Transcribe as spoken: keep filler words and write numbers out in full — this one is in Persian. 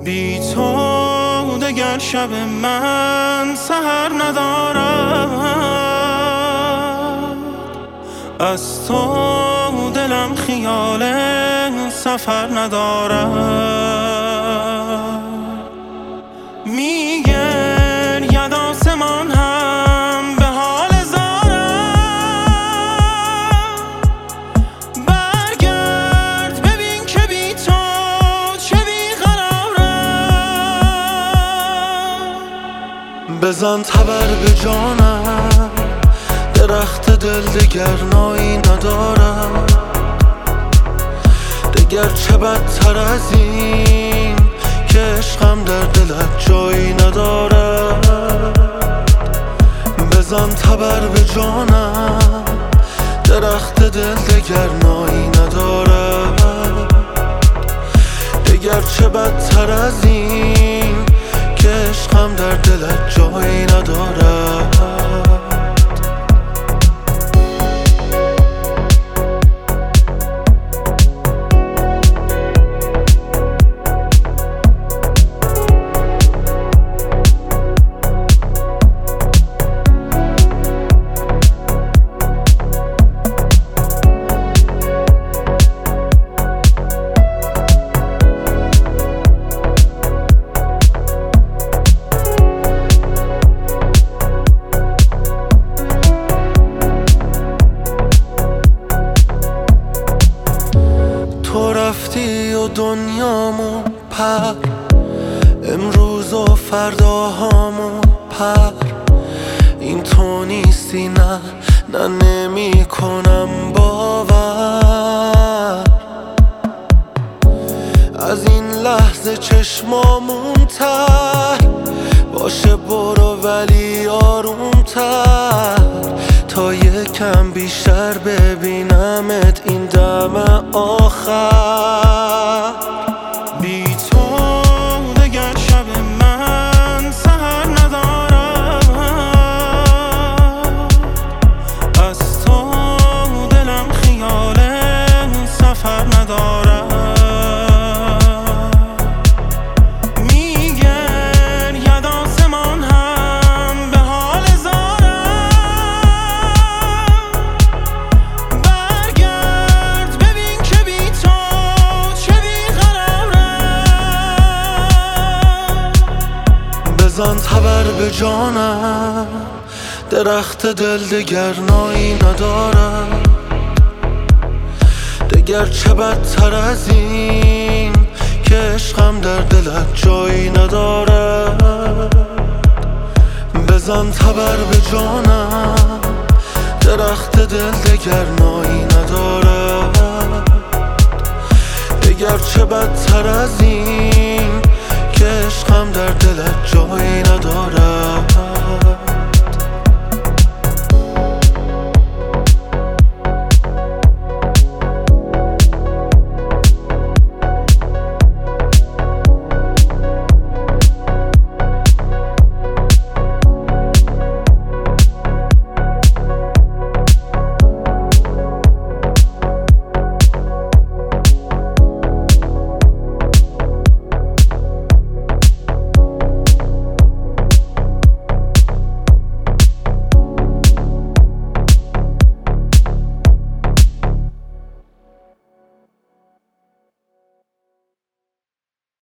بی تو دگر شب من سحر ندارد، از تو دلم خیال سفر ندارد. میگرید آسمان هم به حال زارم، برگرد ببین که بی تو چه بیقرارم. بزن تبر به جانم، درخت دل دگر نایی ندارم. دگر چه بدتر از این که عشقم در دلت جایی ندارد. بزن تبر به جانم، درخت دل دگر نایی ندارد. دگر چه بدتر از این که عشقم در دلت جایی ندارد. تو رفتی و دنیامو پر، امروز و فرداهامو پر. این تو نیستی، نه نه نمی کنم باور. از این لحظه چشمامون تر باشه، برو ولی آرومتر تا یکم بیشتر ببینمت این دم آخر. بی تو دگر شب من سحر ندارد، از تو دلم خیال سفر ندارد. میگرید آسمان هم به حال زارم، برگرد ببین که بی تو چه بیقرارم. بزن تبر به جانم، درخت دل دگر نایی ندارد. دگر چه بدتر از این که عشقم در دلت جایی ندارد. بزن تبر به جانم، درخت دل دگر نایی ندارد. دگر چه بدتر از این که عشقم در دلت جایی ندارد.